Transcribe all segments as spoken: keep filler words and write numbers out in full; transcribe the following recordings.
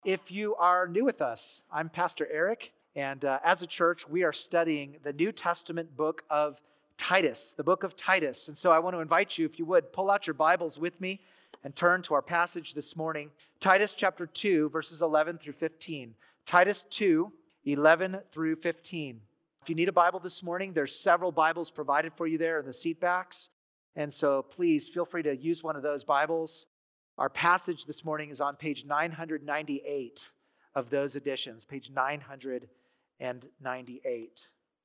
If you are new with us, I'm Pastor Eric, and uh, as a church, we are studying the New Testament book of Titus, the book of Titus. And so I want to invite you, if you would, pull out your Bibles with me and turn to our passage this morning. Titus chapter two, verses eleven through fifteen. Titus two, eleven through fifteen. If you need a Bible this morning, there's several Bibles provided for you there in the seat backs. And so please feel free to use one of those Bibles. Our passage this morning is on page nine ninety-eight of those editions, page nine ninety-eight.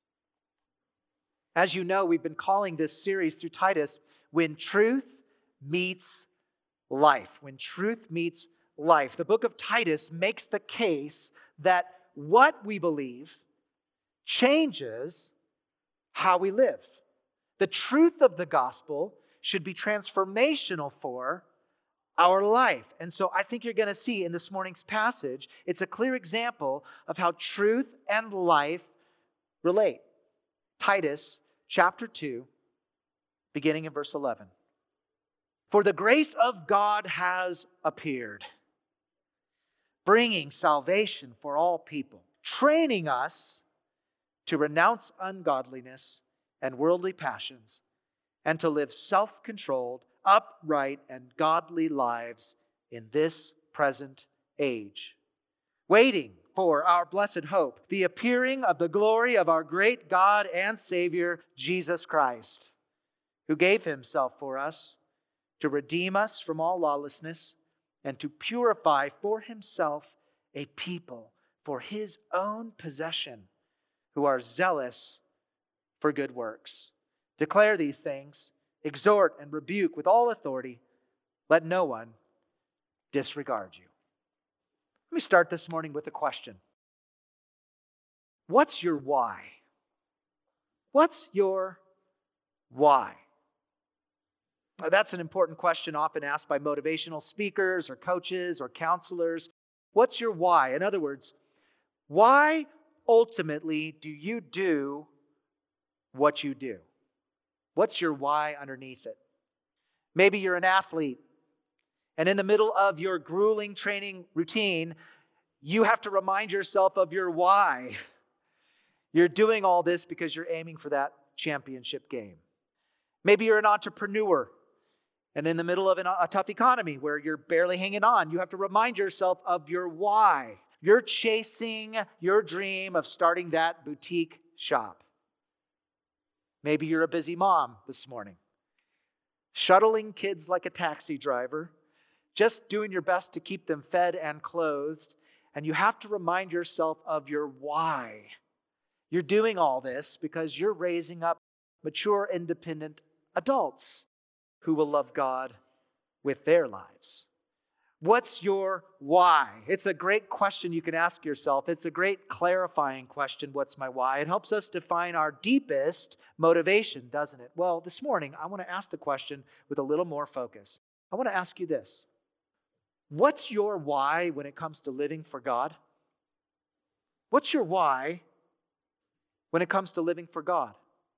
As you know, we've been calling this series through Titus, When Truth Meets Life. When Truth Meets Life. The book of Titus makes the case that what we believe changes how we live. The truth of the gospel should be transformational for our life. And so I think you're going to see in this morning's passage, it's a clear example of how truth and life relate. Titus chapter two, beginning in verse eleven. For the grace of God has appeared, bringing salvation for all people, training us to renounce ungodliness and worldly passions, and to live self-controlled, upright, and godly lives in this present age, waiting for our blessed hope, the appearing of the glory of our great God and Savior, Jesus Christ, who gave himself for us to redeem us from all lawlessness and to purify for himself a people for his own possession, who are zealous for good works. Declare these things, exhort and rebuke with all authority. Let no one disregard you. Let me start this morning with a question. What's your why? What's your why? Now, that's an important question often asked by motivational speakers or coaches or counselors. What's your why? In other words, why ultimately do you do what you do? What's your why underneath it? Maybe you're an athlete, and in the middle of your grueling training routine, you have to remind yourself of your why. You're doing all this because you're aiming for that championship game. Maybe you're an entrepreneur, and in the middle of an, a tough economy where you're barely hanging on, you have to remind yourself of your why. You're chasing your dream of starting that boutique shop. Maybe you're a busy mom this morning, shuttling kids like a taxi driver, just doing your best to keep them fed and clothed, and you have to remind yourself of your why. You're doing all this because you're raising up mature, independent adults who will love God with their lives. What's your why? It's a great question you can ask yourself. It's a great clarifying question, what's my why? It helps us define our deepest motivation, doesn't it? Well, this morning, I want to ask the question with a little more focus. I want to ask you this. What's your why when it comes to living for God? What's your why when it comes to living for God?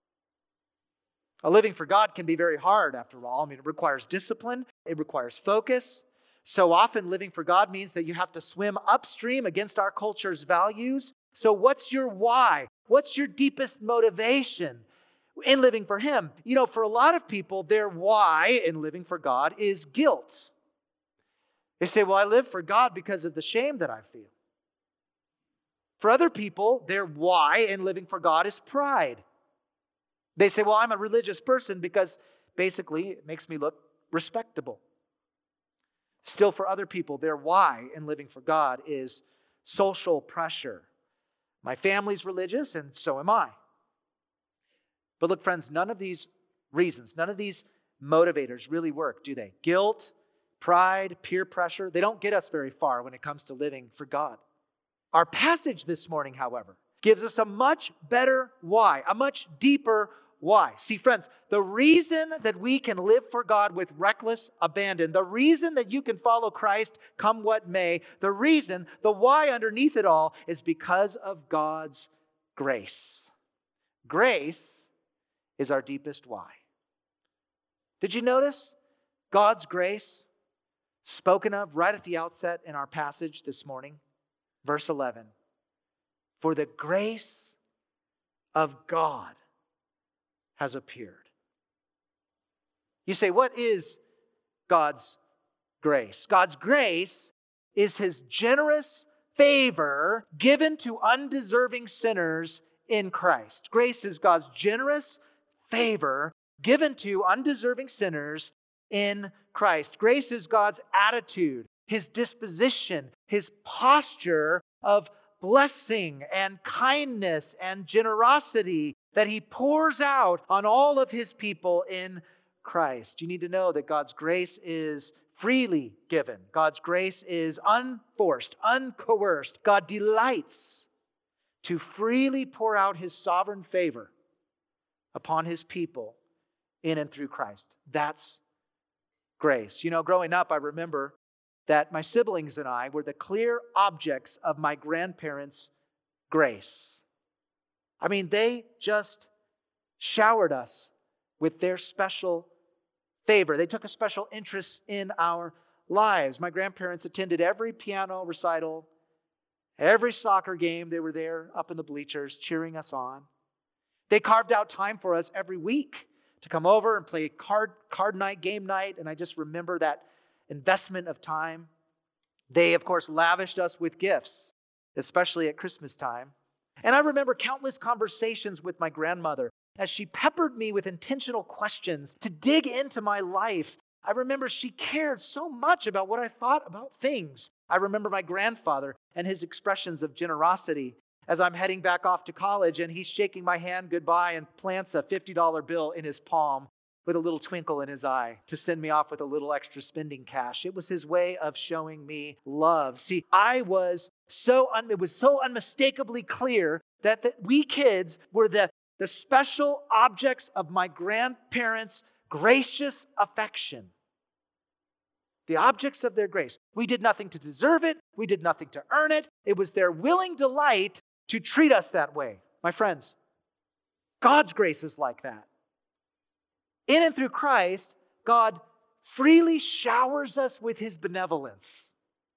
A living for God can be very hard, after all. I mean, it requires discipline. It requires focus. So often living for God means that you have to swim upstream against our culture's values. So what's your why? What's your deepest motivation in living for Him? You know, for a lot of people, their why in living for God is guilt. They say, well, I live for God because of the shame that I feel. For other people, their why in living for God is pride. They say, well, I'm a religious person because basically it makes me look respectable. Still, for other people, their why in living for God is social pressure. My family's religious, and so am I. But look, friends, none of these reasons, none of these motivators really work, do they? Guilt, pride, peer pressure, they don't get us very far when it comes to living for God. Our passage this morning, however, gives us a much better why, a much deeper why. See, friends, the reason that we can live for God with reckless abandon, the reason that you can follow Christ come what may, the reason, the why underneath it all is because of God's grace. Grace is our deepest why. Did you notice God's grace spoken of right at the outset in our passage this morning. Verse eleven, for the grace of God has appeared. You say, what is God's grace? God's grace is his generous favor given to undeserving sinners in Christ. Grace is God's generous favor given to undeserving sinners in Christ. Grace is God's attitude, his disposition, his posture of blessing and kindness and generosity that he pours out on all of his people in Christ. You need to know that God's grace is freely given. God's grace is unforced, uncoerced. God delights to freely pour out his sovereign favor upon his people in and through Christ. That's grace. You know, growing up, I remember that my siblings and I were the clear objects of my grandparents' grace. I mean, they just showered us with their special favor. They took a special interest in our lives. My grandparents attended every piano recital, every soccer game. They were there up in the bleachers cheering us on. They carved out time for us every week to come over and play card, card night, game night, and I just remember that investment of time. They, of course, lavished us with gifts, especially at Christmas time. And I remember countless conversations with my grandmother as she peppered me with intentional questions to dig into my life. I remember she cared so much about what I thought about things. I remember my grandfather and his expressions of generosity as I'm heading back off to college and he's shaking my hand goodbye and plants a fifty dollar bill in his palm with a little twinkle in his eye to send me off with a little extra spending cash. It was his way of showing me love. See, I was so, un- it was so unmistakably clear that the, we kids were the the special objects of my grandparents' gracious affection. The objects of their grace. We did nothing to deserve it. We did nothing to earn it. It was their willing delight to treat us that way. My friends, God's grace is like that. In and through Christ, God freely showers us with his benevolence.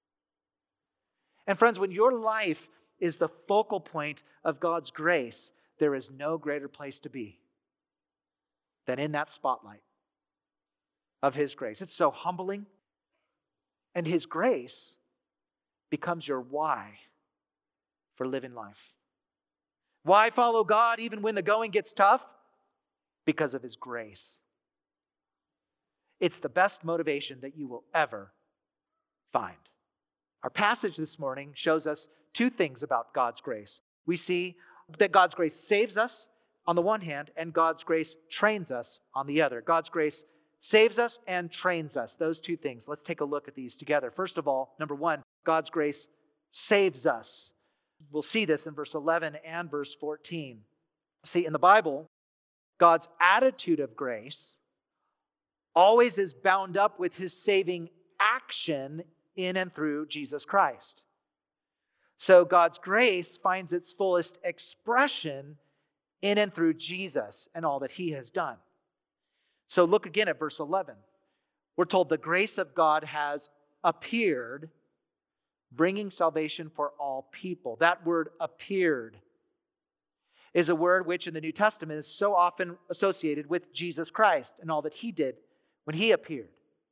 And friends, when your life is the focal point of God's grace, there is no greater place to be than in that spotlight of his grace. It's so humbling. And his grace becomes your why for living life. Why follow God even when the going gets tough? Because of his grace. It's the best motivation that you will ever find. Our passage this morning shows us two things about God's grace. We see that God's grace saves us on the one hand, and God's grace trains us on the other. God's grace saves us and trains us. Those two things. Let's take a look at these together. First of all, number one, God's grace saves us. We'll see this in verse eleven and verse fourteen. See, in the Bible, God's attitude of grace always is bound up with his saving action in and through Jesus Christ. So God's grace finds its fullest expression in and through Jesus and all that he has done. So look again at verse eleven. We're told the grace of God has appeared, bringing salvation for all people. That word appeared is a word which in the New Testament is so often associated with Jesus Christ and all that he did when he appeared.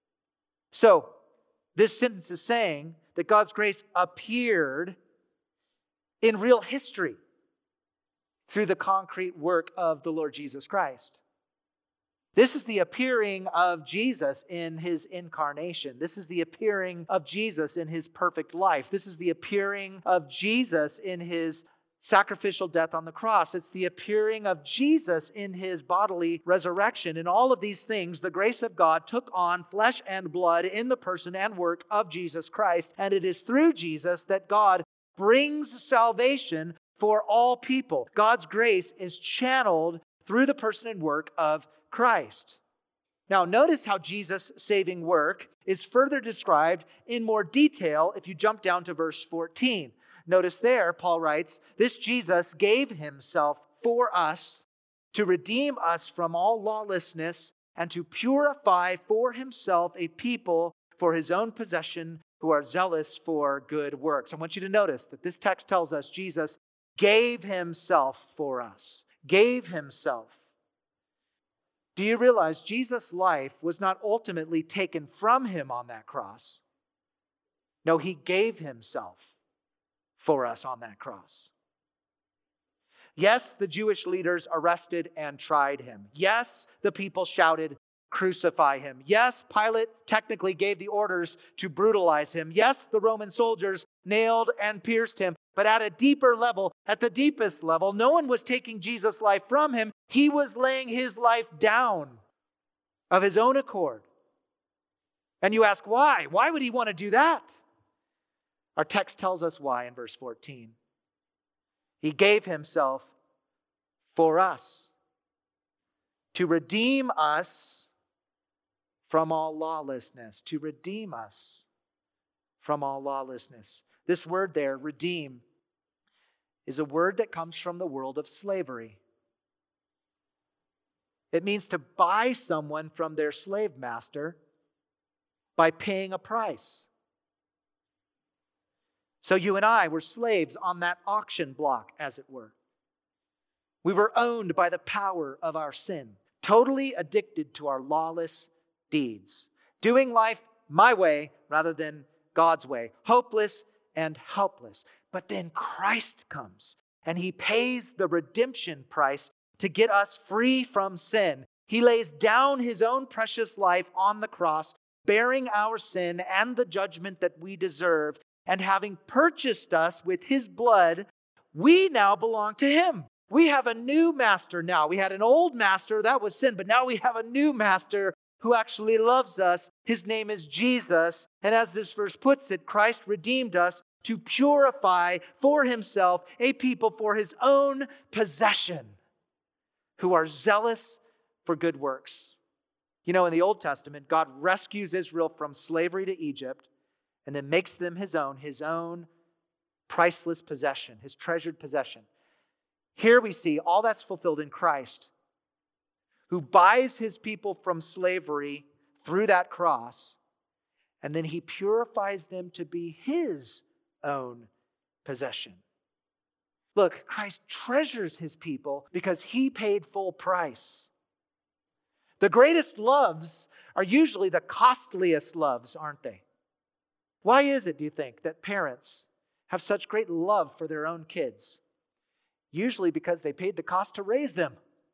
So this sentence is saying that God's grace appeared in real history through the concrete work of the Lord Jesus Christ. This is the appearing of Jesus in his incarnation. This is the appearing of Jesus in his perfect life. This is the appearing of Jesus in his sacrificial death on the cross. It's the appearing of Jesus in his bodily resurrection. In all of these things, the grace of God took on flesh and blood in the person and work of Jesus Christ. And it is through Jesus that God brings salvation for all people. God's grace is channeled through the person and work of Christ. Now, notice how Jesus' saving work is further described in more detail if you jump down to verse fourteen. Notice there, Paul writes, "This Jesus gave himself for us to redeem us from all lawlessness and to purify for himself a people for his own possession who are zealous for good works. I want you to notice that this text tells us Jesus gave himself for us. Gave himself. Do you realize Jesus' life was not ultimately taken from him on that cross? No, he gave himself for us on that cross. Yes, the Jewish leaders arrested and tried him. Yes, the people shouted, "Crucify him." Yes, Pilate technically gave the orders to brutalize him. Yes, the Roman soldiers nailed and pierced him. But at a deeper level, at the deepest level, no one was taking Jesus' life from him. He was laying his life down of his own accord. And you ask, why? Why would he want to do that? Our text tells us why in verse fourteen. He gave himself for us to redeem us from all lawlessness. To redeem us from all lawlessness. This word there, redeem, is a word that comes from the world of slavery. It means to buy someone from their slave master by paying a price. So you and I were slaves on that auction block, as it were. We were owned by the power of our sin, totally addicted to our lawless deeds, doing life my way rather than God's way, hopeless and helpless. But then Christ comes and he pays the redemption price to get us free from sin. He lays down his own precious life on the cross, bearing our sin and the judgment that we deserve. And having purchased us with his blood, we now belong to him. We have a new master now. We had an old master, that was sin, but now we have a new master who actually loves us. His name is Jesus. And as this verse puts it, Christ redeemed us to purify for himself a people for his own possession who are zealous for good works. You know, in the Old Testament, God rescues Israel from slavery to Egypt and then makes them his own, his own priceless possession, his treasured possession. Here we see all that's fulfilled in Christ, who buys his people from slavery through that cross, and then he purifies them to be his own possession. Look, Christ treasures his people because he paid full price. The greatest loves are usually the costliest loves, aren't they? Why is it, do you think, that parents have such great love for their own kids? Usually because they paid the cost to raise them.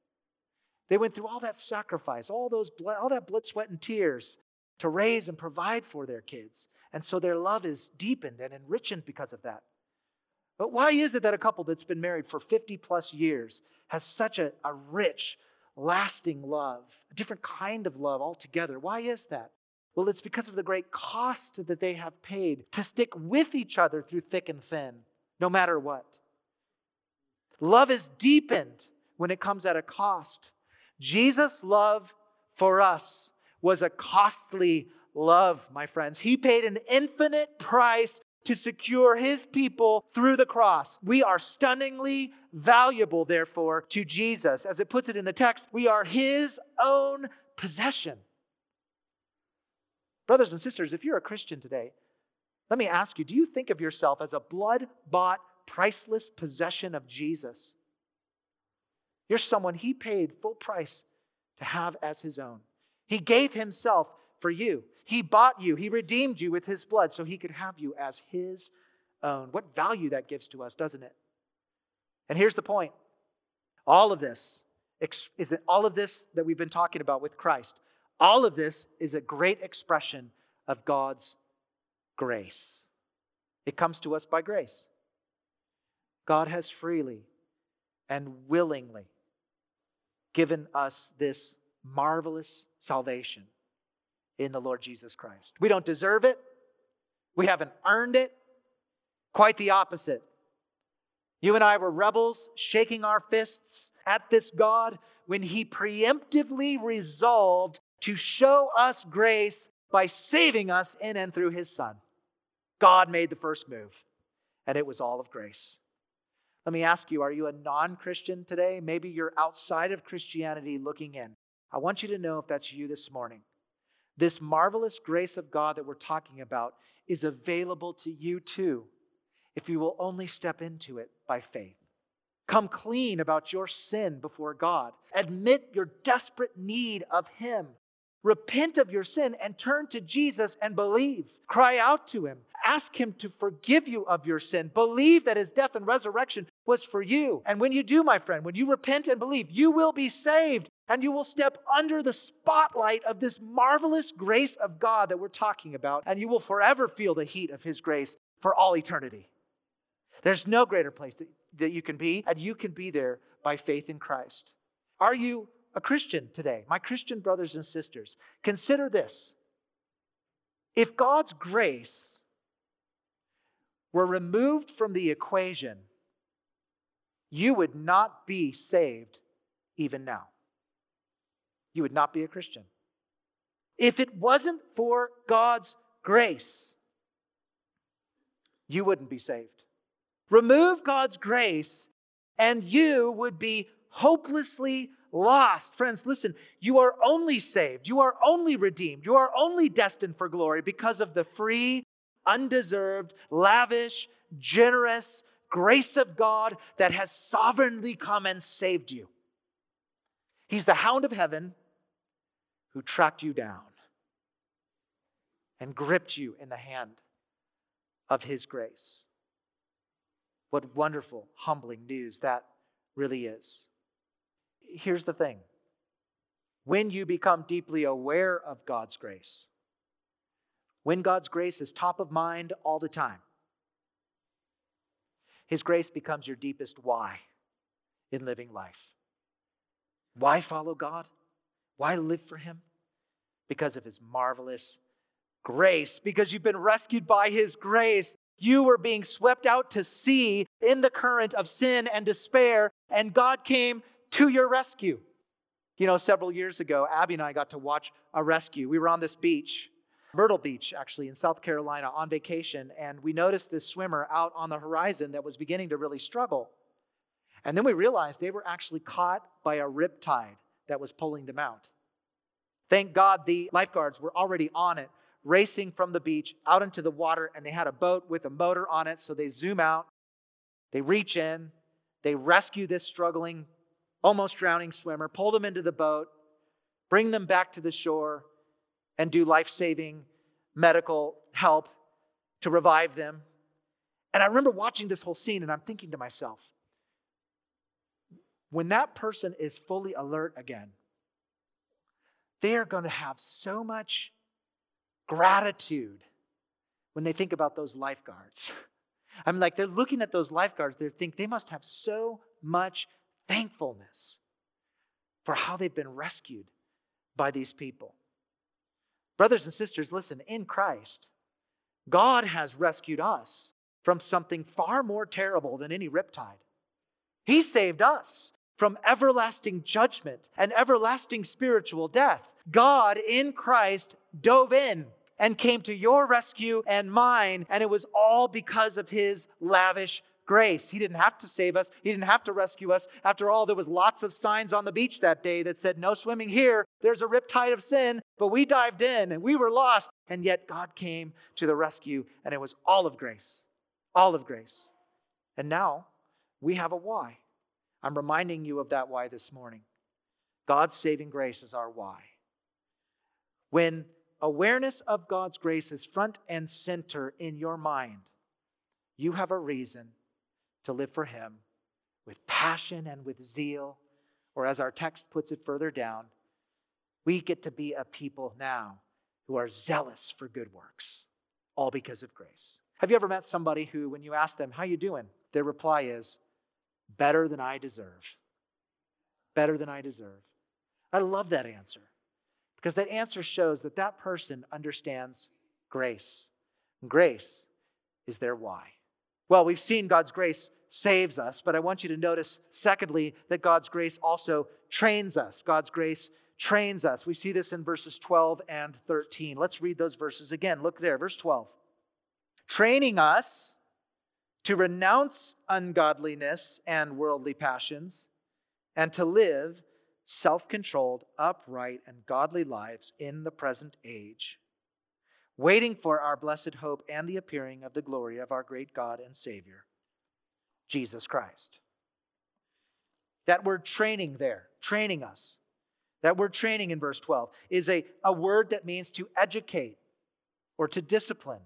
They went through all that sacrifice, all those blood, all that blood, sweat, and tears to raise and provide for their kids. And so their love is deepened and enriched because of that. But why is it that a couple that's been married for fifty plus years has such a, a rich, lasting love, a different kind of love altogether? Why is that? Well, it's because of the great cost that they have paid to stick with each other through thick and thin, no matter what. Love is deepened when it comes at a cost. Jesus' love for us was a costly love, my friends. He paid an infinite price to secure his people through the cross. We are stunningly valuable, therefore, to Jesus. As it puts it in the text, we are his own possession. Brothers and sisters, if you're a Christian today, let me ask you, do you think of yourself as a blood-bought, priceless possession of Jesus? You're someone he paid full price to have as his own. He gave himself for you. He bought you. He redeemed you with his blood so he could have you as his own. What value that gives to us, doesn't it? And here's the point. All of this, is it all of this that we've been talking about with Christ, all of this is a great expression of God's grace. It comes to us by grace. God has freely and willingly given us this marvelous salvation in the Lord Jesus Christ. We don't deserve it. We haven't earned it. Quite the opposite. You and I were rebels, shaking our fists at this God when he preemptively resolved to show us grace by saving us in and through his Son. God made the first move, and it was all of grace. Let me ask you, are you a non-Christian today? Maybe you're outside of Christianity looking in. I want you to know, if that's you this morning, This marvelous grace of God that we're talking about is available to you too, if you will only step into it by faith. Come clean about your sin before God. Admit your desperate need of Him. Repent of your sin and turn to Jesus and believe. Cry out to Him. Ask Him to forgive you of your sin. Believe that His death and resurrection was for you. And when you do, my friend, when you repent and believe, you will be saved and you will step under the spotlight of this marvelous grace of God that we're talking about, and you will forever feel the heat of His grace for all eternity. There's no greater place that, that you can be, and you can be there by faith in Christ. Are you a Christian today? My Christian brothers and sisters, consider this. If God's grace were removed from the equation, you would not be saved even now. You would not be a Christian. If it wasn't for God's grace, you wouldn't be saved. Remove God's grace, and you would be hopelessly lost. Friends, listen, you are only saved, you are only redeemed, you are only destined for glory because of the free, undeserved, lavish, generous grace of God that has sovereignly come and saved you. He's the hound of heaven who tracked you down and gripped you in the hand of His grace. What wonderful, humbling news that really is. Here's the thing. When you become deeply aware of God's grace, when God's grace is top of mind all the time, His grace becomes your deepest why in living life. Why follow God? Why live for Him? Because of His marvelous grace. Because you've been rescued by His grace. You were being swept out to sea in the current of sin and despair, and God came to your rescue. You know, several years ago, Abby and I got to watch a rescue. We were on this beach, Myrtle Beach, actually, in South Carolina, on vacation, and we noticed this swimmer out on the horizon that was beginning to really struggle. And then we realized they were actually caught by a riptide that was pulling them out. Thank God the lifeguards were already on it, racing from the beach out into the water, and they had a boat with a motor on it, so they zoom out, they reach in, they rescue this struggling, almost drowning swimmer, pull them into the boat, bring them back to the shore, and do life-saving medical help to revive them. And I remember watching this whole scene, and I'm thinking to myself, when that person is fully alert again, they are going to have so much gratitude when they think about those lifeguards. I'm like, they're looking at those lifeguards, they think they must have so much thankfulness for how they've been rescued by these people. Brothers and sisters, listen, in Christ, God has rescued us from something far more terrible than any riptide. He saved us from everlasting judgment and everlasting spiritual death. God in Christ dove in and came to your rescue and mine, and it was all because of His lavish grace. He didn't have to save us. He didn't have to rescue us. After all, there was lots of signs on the beach that day that said, no swimming here. There's a riptide of sin. But we dived in and we were lost. And yet God came to the rescue, and it was all of grace. All of grace. And now we have a why. I'm reminding you of that why this morning. God's saving grace is our why. When awareness of God's grace is front and center in your mind, you have a reason to live for Him with passion and with zeal, or as our text puts it further down, we get to be a people now who are zealous for good works, all because of grace. Have you ever met somebody who, when you ask them, how you doing? Their reply is, better than I deserve. Better than I deserve. I love that answer, because that answer shows that that person understands grace. And grace is their why. Well, we've seen God's grace saves us, but I want you to notice, secondly, that God's grace also trains us. God's grace trains us. We see this in verses twelve and thirteen. Let's read those verses again. Look there, verse twelve. Training us to renounce ungodliness and worldly passions, and to live self-controlled, upright, and godly lives in the present age, waiting for our blessed hope and the appearing of the glory of our great God and Savior, Jesus Christ. That word training there, training us, that word training in verse twelve is a, a word that means to educate or to discipline.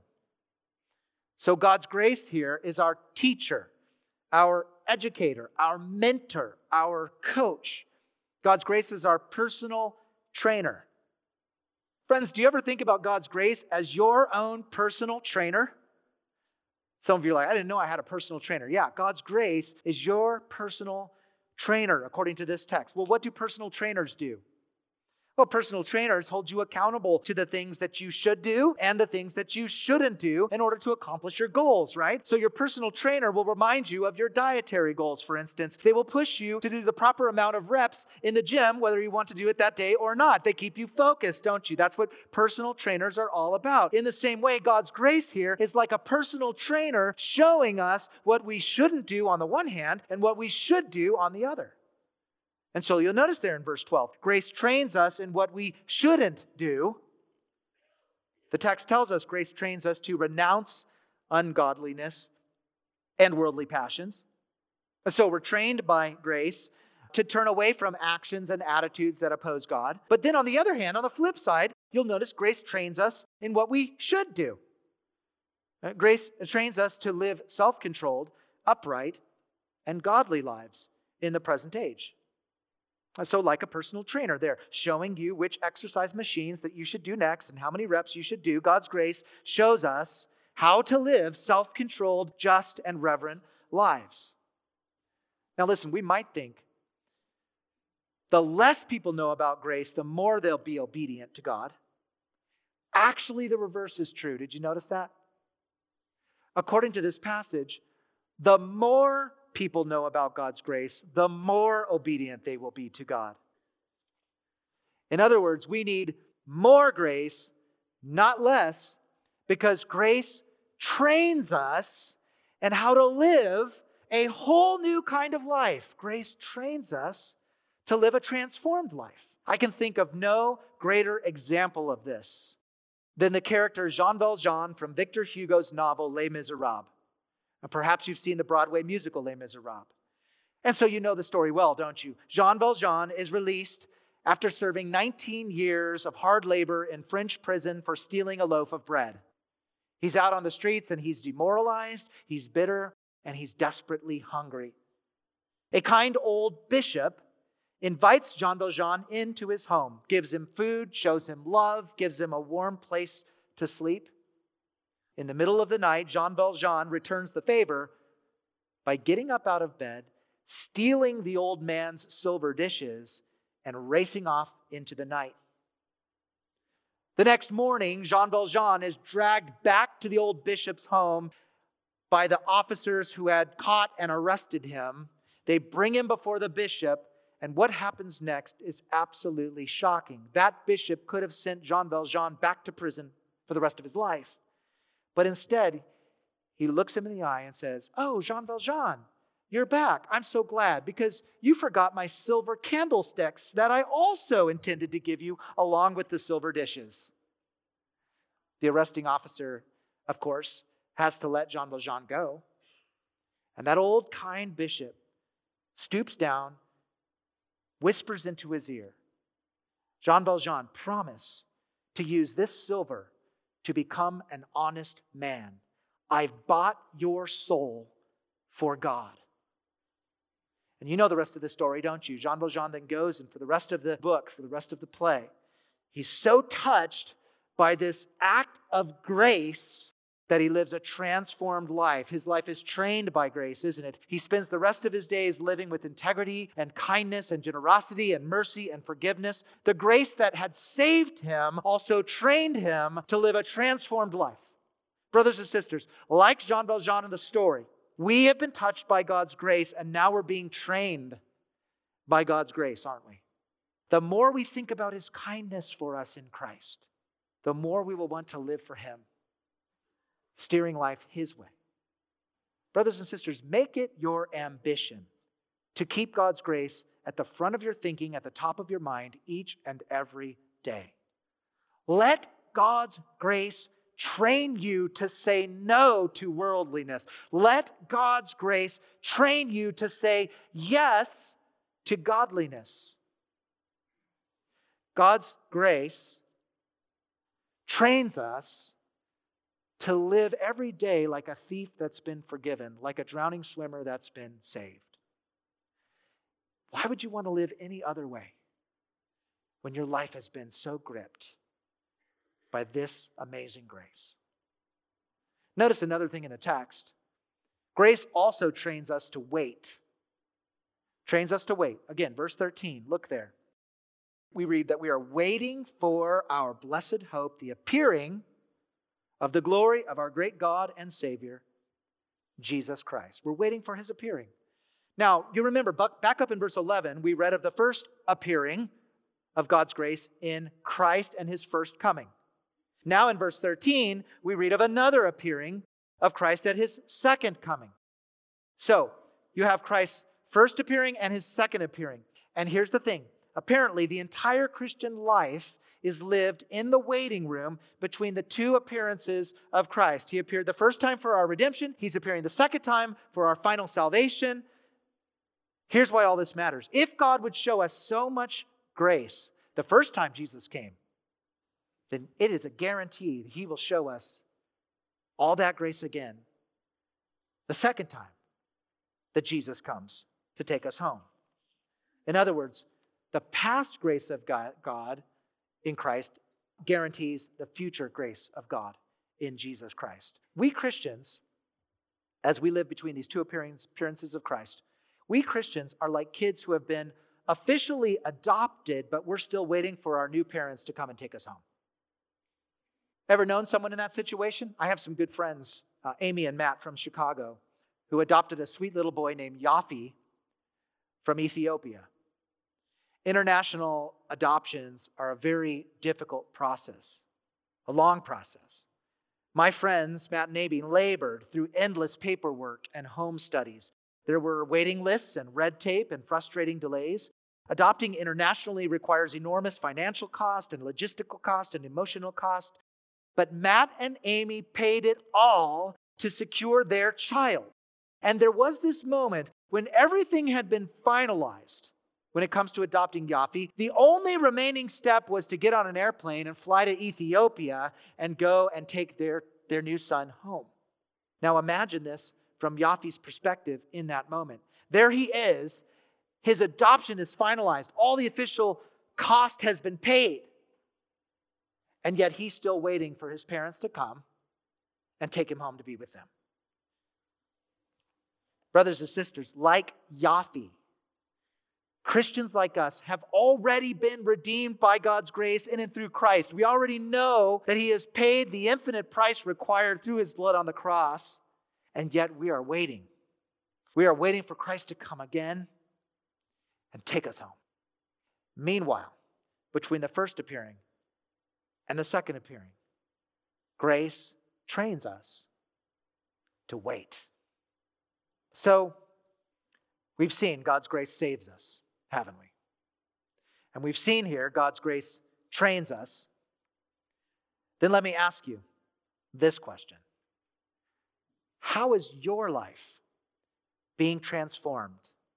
So God's grace here is our teacher, our educator, our mentor, our coach. God's grace is our personal trainer. Friends, do you ever think about God's grace as your own personal trainer? Some of you are like, I didn't know I had a personal trainer. Yeah, God's grace is your personal trainer, according to this text. Well, what do personal trainers do? Well, personal trainers hold you accountable to the things that you should do and the things that you shouldn't do in order to accomplish your goals, right? So your personal trainer will remind you of your dietary goals, for instance. They will push you to do the proper amount of reps in the gym, whether you want to do it that day or not. They keep you focused, don't you? That's what personal trainers are all about. In the same way, God's grace here is like a personal trainer showing us what we shouldn't do on the one hand and what we should do on the other. And so you'll notice there in verse twelve, grace trains us in what we shouldn't do. The text tells us grace trains us to renounce ungodliness and worldly passions. So we're trained by grace to turn away from actions and attitudes that oppose God. But then on the other hand, on the flip side, you'll notice grace trains us in what we should do. Grace trains us to live self-controlled, upright, and godly lives in the present age. So like a personal trainer there, showing you which exercise machines that you should do next and how many reps you should do. God's grace shows us how to live self-controlled, just, and reverent lives. Now listen, we might think the less people know about grace, the more they'll be obedient to God. Actually, the reverse is true. Did you notice that? According to this passage, the more people know about God's grace, the more obedient they will be to God. In other words, we need more grace, not less, because grace trains us in how to live a whole new kind of life. Grace trains us to live a transformed life. I can think of no greater example of this than the character Jean Valjean from Victor Hugo's novel Les Miserables. Perhaps you've seen the Broadway musical Les Miserables. And so you know the story well, don't you? Jean Valjean is released after serving nineteen years of hard labor in French prison for stealing a loaf of bread. He's out on the streets and he's demoralized, he's bitter, and he's desperately hungry. A kind old bishop invites Jean Valjean into his home, gives him food, shows him love, gives him a warm place to sleep. In the middle of the night, Jean Valjean returns the favor by getting up out of bed, stealing the old man's silver dishes, and racing off into the night. The next morning, Jean Valjean is dragged back to the old bishop's home by the officers who had caught and arrested him. They bring him before the bishop, and what happens next is absolutely shocking. That bishop could have sent Jean Valjean back to prison for the rest of his life. But instead, he looks him in the eye and says, "Oh, Jean Valjean, you're back. I'm so glad because you forgot my silver candlesticks that I also intended to give you along with the silver dishes." The arresting officer, of course, has to let Jean Valjean go. And that old kind bishop stoops down, whispers into his ear, "Jean Valjean, promise to use this silver to become an honest man. I've bought your soul for God." And you know the rest of the story, don't you? Jean Valjean then goes, and for the rest of the book, for the rest of the play, he's so touched by this act of grace that he lives a transformed life. His life is trained by grace, isn't it? He spends the rest of his days living with integrity and kindness and generosity and mercy and forgiveness. The grace that had saved him also trained him to live a transformed life. Brothers and sisters, like Jean Valjean in the story, we have been touched by God's grace, and now we're being trained by God's grace, aren't we? The more we think about his kindness for us in Christ, the more we will want to live for him, steering life his way. Brothers and sisters, make it your ambition to keep God's grace at the front of your thinking, at the top of your mind, each and every day. Let God's grace train you to say no to worldliness. Let God's grace train you to say yes to godliness. God's grace trains us to live every day like a thief that's been forgiven, like a drowning swimmer that's been saved. Why would you want to live any other way when your life has been so gripped by this amazing grace? Notice another thing in the text. Grace also trains us to wait. Trains us to wait. Again, verse thirteen, look there. We read that we are waiting for our blessed hope, the appearing of the glory of our great God and Savior, Jesus Christ. We're waiting for his appearing. Now, you remember, back up in verse eleven, we read of the first appearing of God's grace in Christ and his first coming. Now in verse thirteen, we read of another appearing of Christ at his second coming. So, you have Christ's first appearing and his second appearing. And here's the thing. Apparently, the entire Christian life is lived in the waiting room between the two appearances of Christ. He appeared the first time for our redemption. He's appearing the second time for our final salvation. Here's why all this matters. If God would show us so much grace the first time Jesus came, then it is a guarantee that he will show us all that grace again the second time that Jesus comes to take us home. In other words, the past grace of God in Christ guarantees the future grace of God in Jesus Christ. We Christians, as we live between these two appearances of Christ, we Christians are like kids who have been officially adopted, but we're still waiting for our new parents to come and take us home. Ever known someone in that situation? I have some good friends, uh, Amy and Matt from Chicago, who adopted a sweet little boy named Yafi from Ethiopia. International adoptions are a very difficult process, a long process. My friends, Matt and Amy, labored through endless paperwork and home studies. There were waiting lists and red tape and frustrating delays. Adopting internationally requires enormous financial cost and logistical cost and emotional cost. But Matt and Amy paid it all to secure their child. And there was this moment when everything had been finalized. When it comes to adopting Yafi, the only remaining step was to get on an airplane and fly to Ethiopia and go and take their, their new son home. Now imagine this from Yafi's perspective in that moment. There he is. His adoption is finalized. All the official cost has been paid. And yet he's still waiting for his parents to come and take him home to be with them. Brothers and sisters, like Yafi, Christians like us have already been redeemed by God's grace in and through Christ. We already know that he has paid the infinite price required through his blood on the cross, and yet we are waiting. We are waiting for Christ to come again and take us home. Meanwhile, between the first appearing and the second appearing, grace trains us to wait. So, we've seen God's grace saves us, haven't we? And we've seen here God's grace trains us. Then let me ask you this question. How is your life being transformed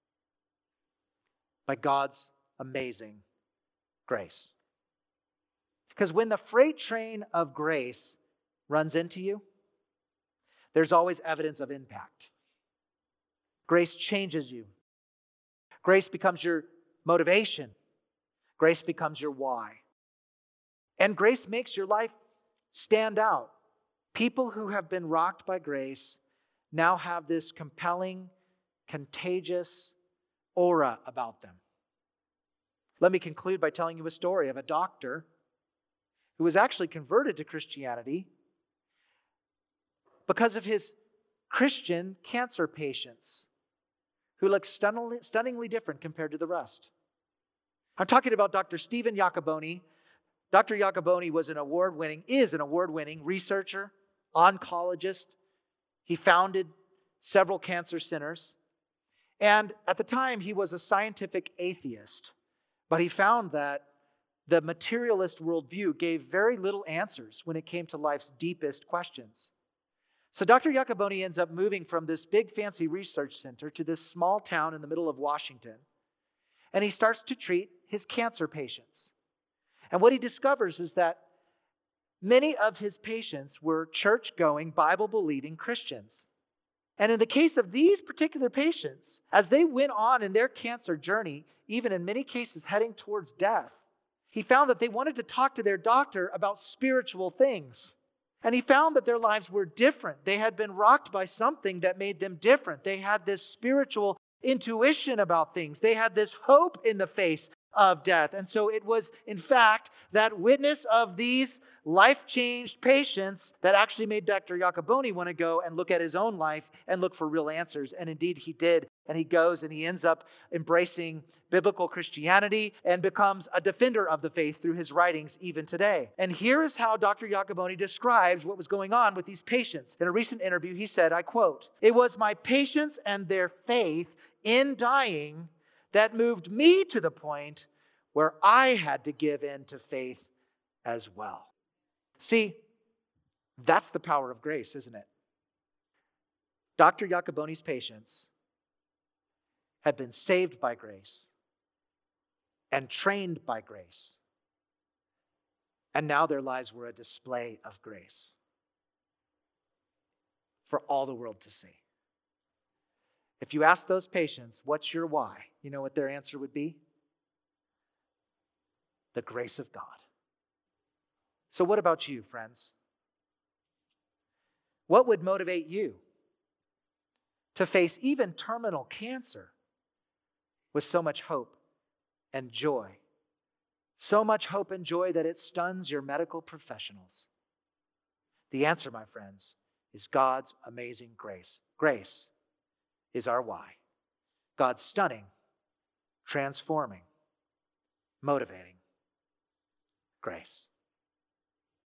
by God's amazing grace? Because when the freight train of grace runs into you, there's always evidence of impact. Grace changes you. Grace becomes your motivation. Grace becomes your why. And grace makes your life stand out. People who have been rocked by grace now have this compelling, contagious aura about them. Let me conclude by telling you a story of a doctor who was actually converted to Christianity because of his Christian cancer patients who look stunningly, stunningly different compared to the rest. I'm talking about Doctor Stephen Iacoboni. Doctor Iacoboni was an award-winning, is an award-winning researcher, oncologist. He founded several cancer centers. And at the time, he was a scientific atheist, but he found that the materialist worldview gave very little answers when it came to life's deepest questions. So Doctor Iacoboni ends up moving from this big fancy research center to this small town in the middle of Washington. And he starts to treat his cancer patients. And what he discovers is that many of his patients were church-going, Bible-believing Christians. And in the case of these particular patients, as they went on in their cancer journey, even in many cases heading towards death, he found that they wanted to talk to their doctor about spiritual things. And he found that their lives were different. They had been rocked by something that made them different. They had this spiritual intuition about things. They had this hope in the face of death. And so it was, in fact, that witness of these life-changed patients that actually made Doctor Iacoboni want to go and look at his own life and look for real answers. And indeed, he did. And he goes and he ends up embracing biblical Christianity and becomes a defender of the faith through his writings even today. And here is how Doctor Iacoboni describes what was going on with these patients. In a recent interview, he said, I quote, "It was my patients and their faith in dying that moved me to the point where I had to give in to faith as well." See, that's the power of grace, isn't it? Doctor Iacoboni's patients had been saved by grace and trained by grace. And now their lives were a display of grace for all the world to see. If you ask those patients, what's your why? You know what their answer would be? The grace of God. So what about you, friends? What would motivate you to face even terminal cancer with so much hope and joy? So much hope and joy that it stuns your medical professionals. The answer, my friends, is God's amazing grace. Grace is our why. God's stunning, transforming, motivating grace.